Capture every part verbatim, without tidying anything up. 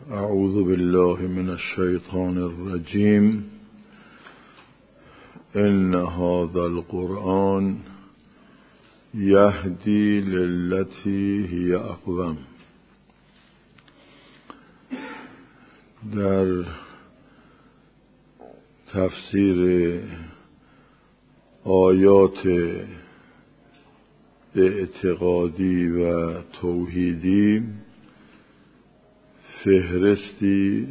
اعوذ بالله من الشیطان الرجیم. ان هذا القرآن یهدی للتی هی اقوم. در تفسیر آیات اعتقادی و توحیدی فهرستی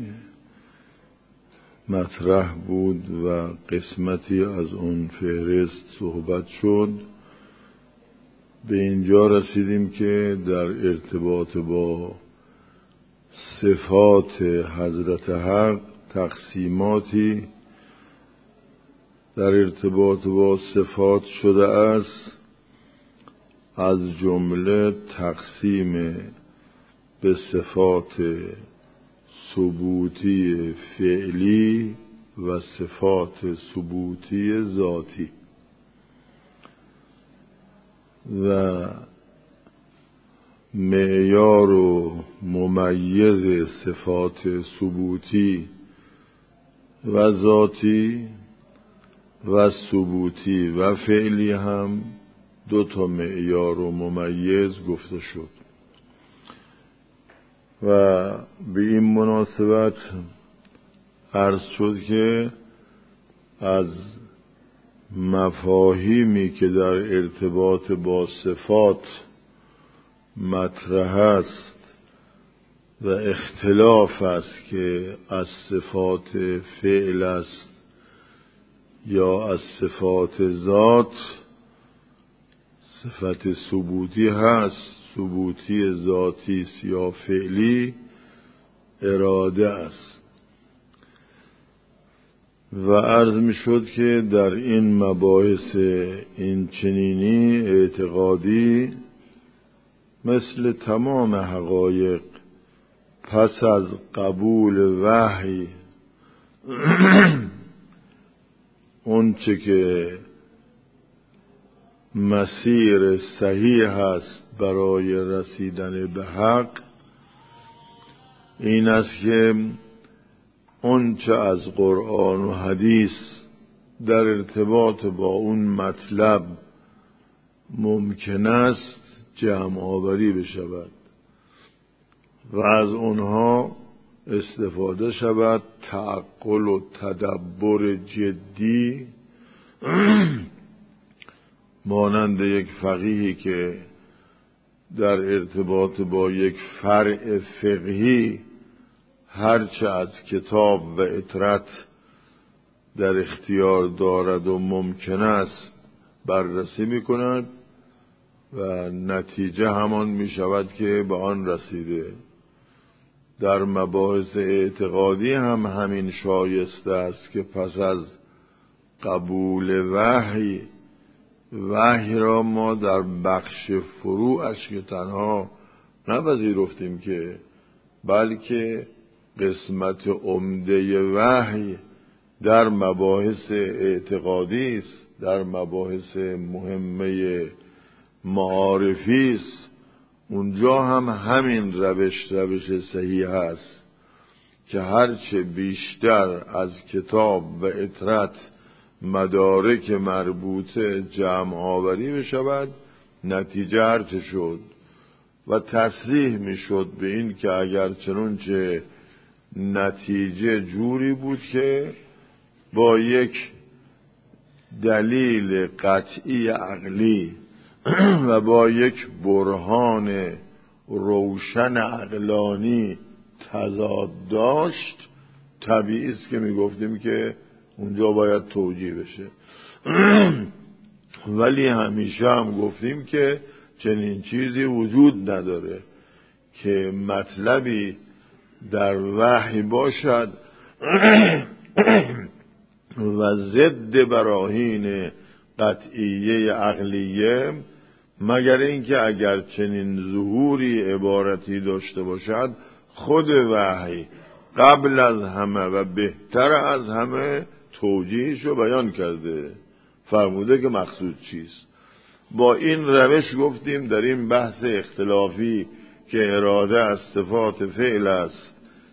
مطرح بود و قسمتی از اون فهرست صحبت شد. به اینجا رسیدیم که در ارتباط با صفات حضرت حق تقسیماتی در ارتباط با صفات شده است، از جمله تقسیم به صفات ثبوتی فعلی و صفات ثبوتی ذاتی و معیار و ممیز صفات ثبوتی و ذاتی و ثبوتی و فعلی هم دو تا معیار و ممیز گفته شد. و به این مناسبت عرض شد که از مفاهیمی که در ارتباط با صفات مطرح است و اختلاف است که از صفات فعل است یا از صفات ذات، صفت ثبوتی هست، ثبوتی ذاتی یا فعلی اراده است. و عرض می شد که در این مباحث این چنینی اعتقادی مثل تمام حقایق پس از قبول وحی اون چه که مسیر صحیح هست برای رسیدن به حق این است که اون چه از قرآن و حدیث در ارتباط با اون مطلب ممکن است جمع آوری بشود و از اونها استفاده شود، تعقل و تدبر جدی مانند یک فقیهی که در ارتباط با یک فرع فقهی هرچه از کتاب و اطرت در اختیار دارد و ممکن است بررسی می کند و نتیجه همان می شود که به آن رسیده. در مباحث اعتقادی هم همین شایسته است که پس از قبول وحی وحی را ما در بخش فروعش که تنها نپذیرفتیم که، بلکه قسمت عمده وحی در مباحث اعتقادی است، در مباحث مهمه معارفی است. اونجا هم همین روش روش صحیح است که هرچه بیشتر از کتاب و اطرت مدارک مربوطه جمع آوری بشود، نتیجه هرچه شد و تصریح می شد به این که اگر چنانچه نتیجه جوری بود که با یک دلیل قطعی عقلی و با یک برهان روشن عقلانی تضاد داشت، طبیعی است که می گفتیم که اونجا باید توجیه بشه. ولی همیشه هم گفتیم که چنین چیزی وجود نداره که مطلبی در وحی باشد و ضد براهین قطعیه عقلیه، مگر اینکه اگر چنین ظهوری عبارتی داشته باشد خود وحی قبل از همه و بهتر از همه توجیهش رو بیان کرده، فرموده که مقصود چیست. با این روش گفتیم در این بحث اختلافی که اراده از صفات فعل است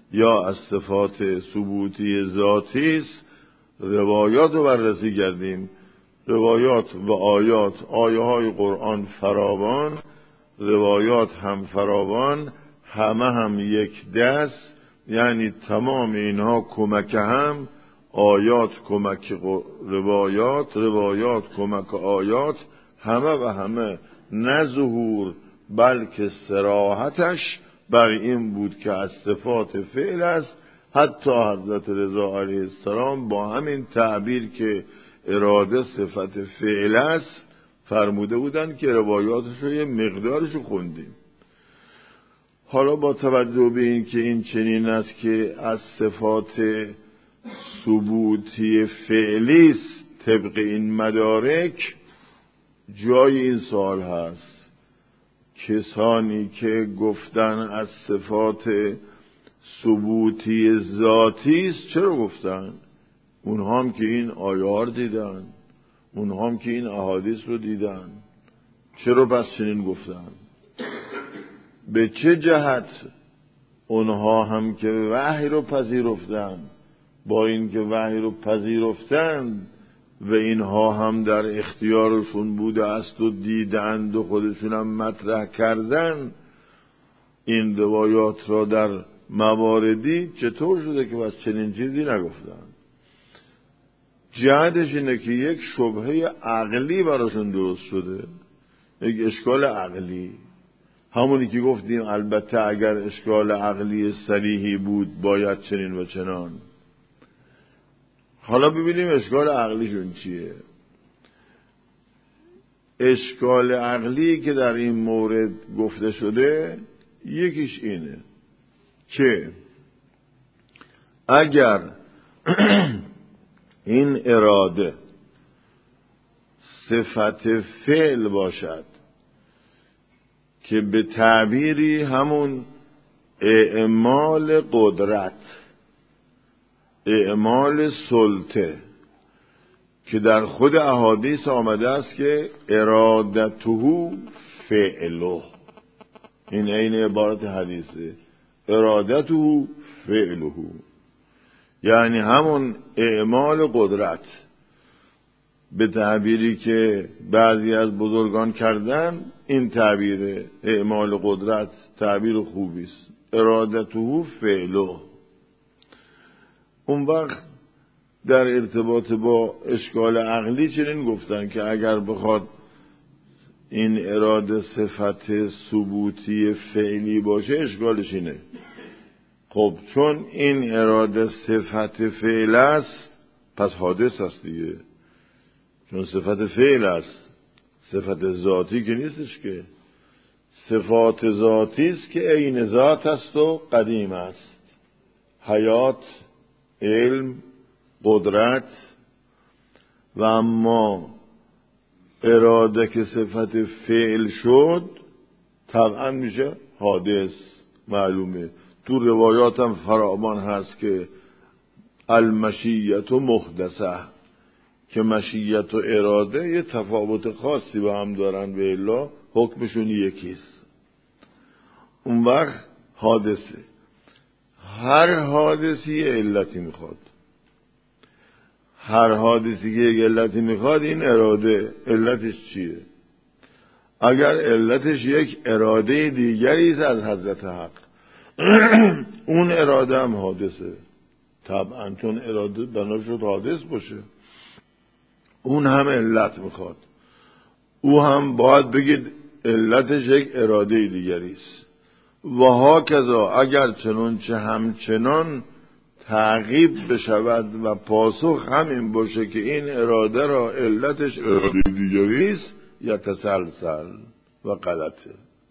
یا از صفات ثبوتی ذاتی است، روایات رو بررسی کردیم. روایات و آیات، آیه های قرآن فراوان، روایات هم فراوان، همه هم یک دست، یعنی تمام اینها کمک هم، آیات کمک روایات، روایات کمک آیات، همه و همه نه ظهور بلکه صراحتش بر این بود که از صفات فعل است. حتی حضرت رضا علیه السلام با همین تعبیر که اراده صفت فعل است فرموده بودن که روایاتش رو یه مقدارش رو خوندیم. حالا با توجه به این که این چنین است که از صفات ثبوتی فعلی است طبق این مدارک، جای این سوال هست کسانی که گفتن از صفات ثبوتی ذاتی است چرا گفتن؟ اونها هم که این آیار دیدن، اونها هم که این احادیث رو دیدن، چرا پس چنین گفتن؟ به چه جهت اونها هم که وحی رو پذیرفتن، با این که وحی رو پذیرفتن و اینها هم در اختیارشون بوده است و دیدند و خودشون هم مطرح کردن این روایات را در مواردی، چطور شده که بس چنین چیزی نگفتن؟ جهتش اینه که یک شبهه عقلی براشون درست شده، یک اشکال عقلی، همونی که گفتیم البته اگر اشکال عقلی صریحی بود باید چنین و چنان. حالا ببینیم اشکال عقلیشون چیه. اشکال عقلی که در این مورد گفته شده یکیش اینه که اگر این اراده صفت فعل باشد که به تعبیری همون اعمال قدرت، اعمال سلطه که در خود احادیث آمده است که ارادته فعله، این عین عبارت حدیثه، ارادته فعله، یعنی همون اعمال قدرت به تعبیری که بعضی از بزرگان کردن. این تعبیر اعمال قدرت تعبیر خوبی است، ارادته فعله. اون وقت در ارتباط با اشکال عقلی چنین گفتن که اگر بخواد این اراده صفت ثبوتی فعلی باشه اشکالش اینه. خب چون این اراده صفت فعل است پس حادث است دیگه، چون صفت فعل است، صفت ذاتی که نیستش که. صفات ذاتی است که عین ذات است و قدیم است، حیات، علم، قدرت. و اما اراده که صفت فعل شد طبعا میشه حادث. معلومه تو روایات هم فراوان هست که المشیت و محدثه، که مشیت و اراده یه تفاوت خاصی با هم دارن و الا حکمشون یکیست. اون وقت حادثه، هر حادثی علتی میخواد، هر حادثی که یک علتی میخواد این اراده علتش چیه؟ اگر علتش یک اراده دیگری است از حضرت حق اون اراده هم حادثه طبعا، چون اراده بنا شد حادث باشه. اون هم علت میخواد، او هم باید بگید علتش یک اراده دیگری است. و هاکذا اگر چنانچه همچنان تعقیب بشود و پاسخ همین باشه که این اراده را علتش اراده دیگری است، یتسلسل و غلطه.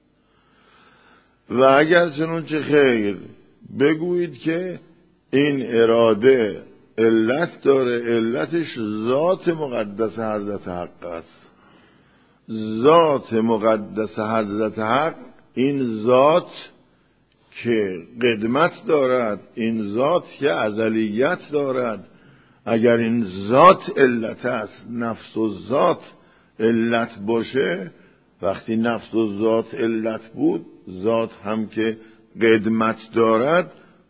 و اگر چنانچه خیر بگویید که این اراده علت داره، علتش ذات مقدس حضرت حق است. ذات مقدس حضرت حق، این ذات که قدمت دارد، این ذات که ازلیت دارد، اگر این ذات علت است، نفس و ذات علت باشه، وقتی نفس و ذات علت بود، ذات هم که قدمت دارد،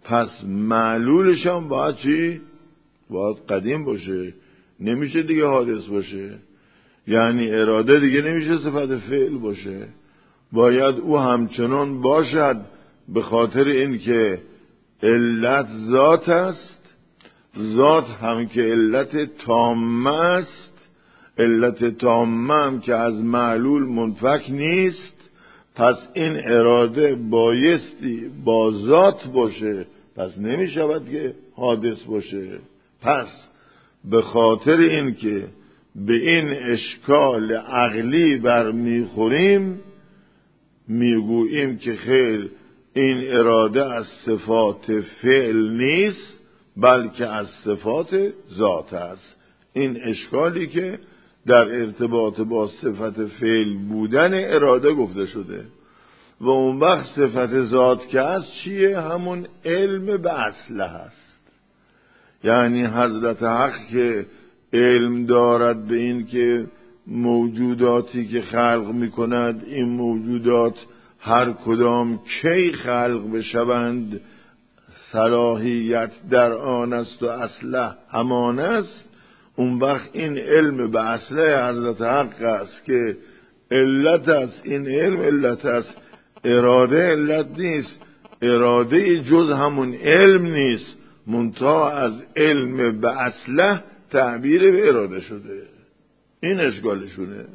پس معلولش هم باید چی؟ باید قدیم باشه، نمیشه دیگه حادث باشه. یعنی اراده دیگه نمیشه صفت فعل باشه، باید او همچنان باشد، به خاطر اینکه علت ذات است، ذات هم که علت تامه است، علت تامه هم که از معلول منفک نیست، پس این اراده بایستی با ذات باشه، پس نمیشود که حادث باشه. پس به خاطر اینکه به این اشکال عقلی برمیخوریم، میگوییم که خیر این اراده از صفات فعل نیست بلکه از صفات ذات است. این اشکالی که در ارتباط با صفت فعل بودن اراده گفته شده. و اون وقت صفت ذات که هست چیه؟ همون علم به اصله هست. یعنی حضرت حق که علم دارد به این که موجوداتی که خلق میکند این موجودات هر کدام کی خلق بشوند صلاحیت در آن است و اصله همان است. اون وقت این علم به اصله حضرت حق است که علت است، این علم علت است، اراده علت نیست، اراده جز همون علم نیست، منتها از علم به اصله تعبیر به اراده شده. این اشکالشونه.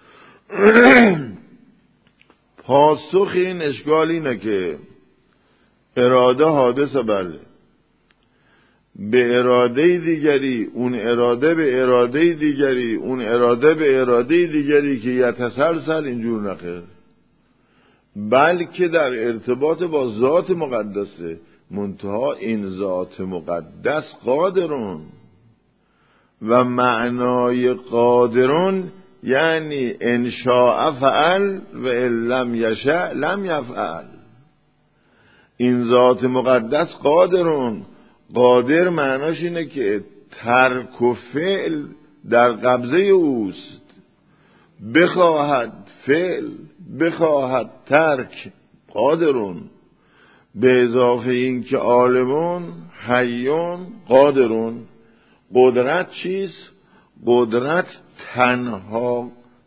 پاسخ این اشکال اینه که اراده حادثه، بله، به اراده دیگری، اون اراده به اراده دیگری، اون اراده به اراده دیگری که یتسلسل، اینجور نخیر، بلکه در ارتباط با ذات مقدسه. منتها این ذات مقدس قادرون و معنای قادرون یعنی ان شاء فعل و ان لم یشاء لم یفعل. این ذات مقدس قادرون، قادر معناش اینه که ترک و فعل در قبضه اوست، بخواهد فعل بخواهد ترک قادرون. به اضافه این که عالمون حیون قادرون. قدرت چیست؟ قدرت تنها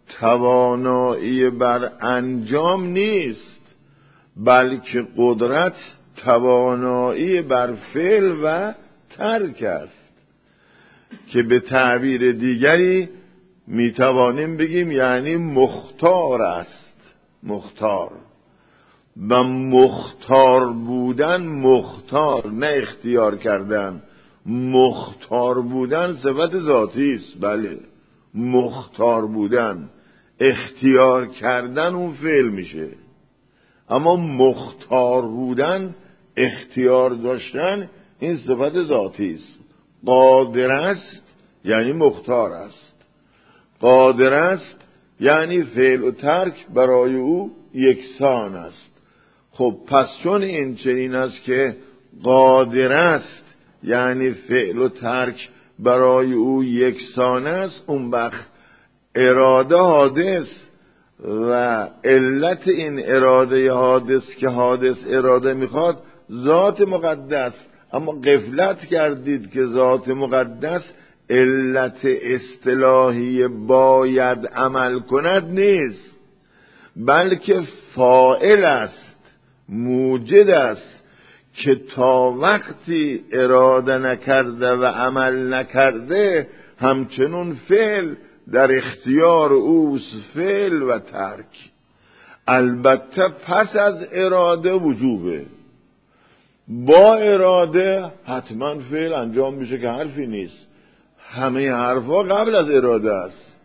توانایی بر انجام نیست، بلکه قدرت توانایی بر فعل و ترک است، که به تعبیر دیگری میتوانیم بگیم یعنی مختار است. مختار و مختار بودن، مختار نه اختیار کردن، مختار بودن صفت ذاتی است. بله، مختار بودن، اختیار کردن اون فعل میشه، اما مختار بودن، اختیار داشتن، این صفت ذاتی است. قادر است یعنی مختار است، قادر است یعنی فعل و ترک برای او یکسان است. خب پس چون این چنین است که قادر است یعنی فعل و ترک برای او یکسان است، اون وقت اراده حادث و علت این اراده حادث که حادث اراده میخواد ذات مقدس. اما غفلت کردید که ذات مقدس علت اصطلاحی باید عمل کند نیست، بلکه فاعل است، موجد است، که تا وقتی اراده نکرده و عمل نکرده همچنون فعل در اختیار اوست، فعل و ترک. البته پس از اراده وجوبه، با اراده حتما فعل انجام میشه که حرفی نیست. همه حرفا قبل از اراده است.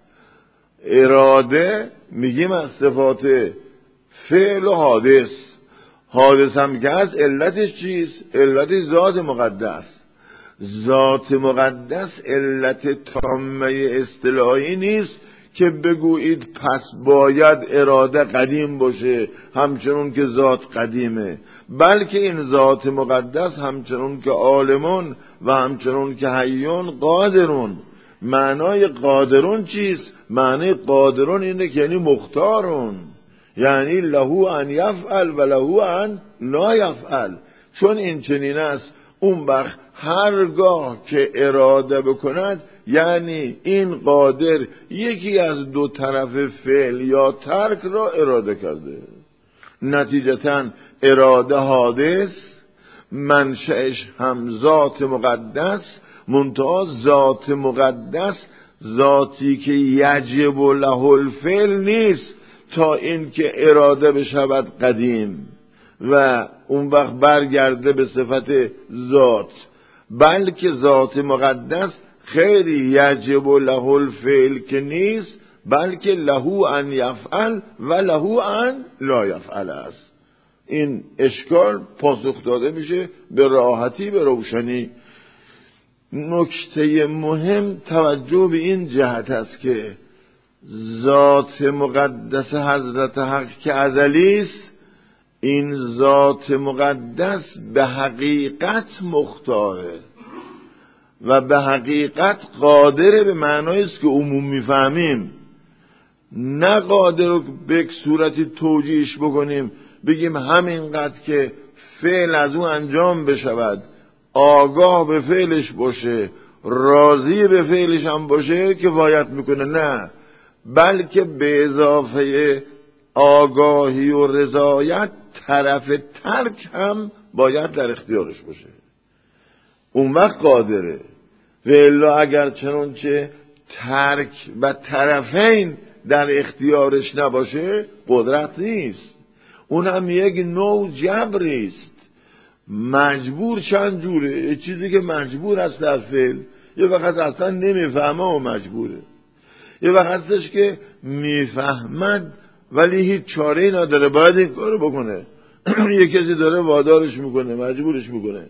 اراده میگیم از صفات فعل و حادث. حادث هم که هست علتش چیست؟ علتش ذات مقدس. ذات مقدس علت تامه اصطلاحی نیست که بگویید پس باید اراده قدیم باشه همچنون که ذات قدیمه، بلکه این ذات مقدس همچنون که عالمون و همچنون که حیون قادرون. معنای قادرون چیست؟ معنای قادرون اینه که یعنی مختارون، یعنی له ان یفعل و له ان لا یفعل. چون این چنین است اون وقت هرگاه که اراده بکند، یعنی این قادر یکی از دو طرف فعل یا ترک را اراده کرده، نتیجتاً اراده حادث، منشأش هم ذات مقدس، منتها ذات مقدس ذاتی که یجب له الفعل نیست تا این که اراده بشود قدیم و اون وقت برگرده به صفت ذات، بلکه ذات مقدس خیلی یجب له الفعل که نیست، بلکه له ان یفعل و له ان لا یفعل است. این اشکال پاسخ داده میشه به راحتی، به روشنی. نکته مهم توجه به این جهت است که ذات مقدس حضرت حق که ازلی است، این ذات مقدس به حقیقت مختاره و به حقیقت قادره، به معنای است که عموم میفهمیم، نه قادر رو به صورتی توجیهش بکنیم بگیم همینقدر که فعل از اون انجام بشود، آگاه به فعلش باشه، راضی به فعلش هم باشه کفایت میکنه. نه، بلکه به اضافه آگاهی و رضایت طرف ترک هم باید در اختیارش باشه، اون وقت قادره. و الا اگر چنانچه ترک و طرفین در اختیارش نباشه قدرت نیست، اون هم یک نوع جبری است. مجبور چند جوره، چیزی که مجبور است در فعل یه وقت اصلا نمیفهمه و مجبوره، یه وقت هستش که میفهمد ولی هیچ چاره‌ای نداره باید این کارو بکنه یه کسی داره وادارش میکنه، مجبورش میکنه،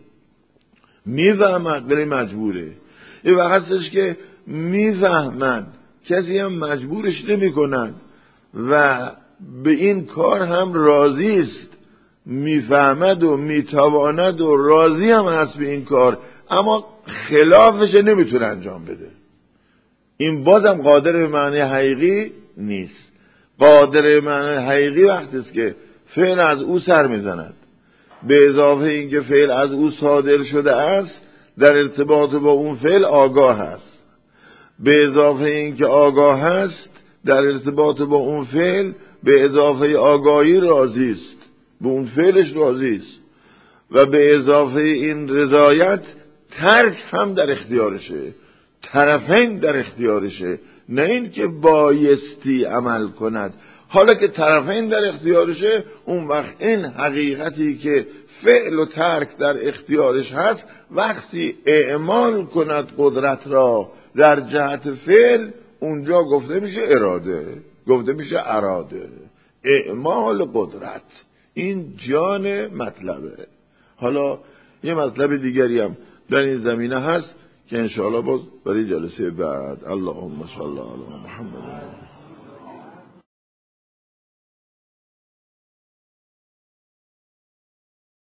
میفهمد ولی مجبوره. یه وقت هستش که میفهمد کسی هم مجبورش نمیکنن و به این کار هم راضی است، میفهمد و میتواند و راضی هم هست به این کار، اما خلافش نمیتونه انجام بده. این بازم قادر به معنی حقیقی نیست. قادر به معنی حقیقی وقتی است که فعل از او سر میزند، به اضافه اینکه فعل از او صادر شده است در ارتباط با اون فعل آگاه است، به اضافه اینکه آگاه است در ارتباط با اون فعل به اضافه آگاهی راضی است، به اون فعلش راضی است، و به اضافه این رضایت ترک هم در اختیارشه، طرفین در اختیارشه، نه این که بایستی عمل کند. حالا که طرفین در اختیارشه، اون وقت این حقیقتی که فعل و ترک در اختیارش هست وقتی اعمال کند قدرت را در جهت فعل، اونجا گفته میشه اراده، گفته میشه اراده، اعمال قدرت. این جان مطلبه. حالا یه مطلب دیگری هم در این زمینه هست که انشاءالله باز برای جلسه بعد. اللهم صل علی محمد.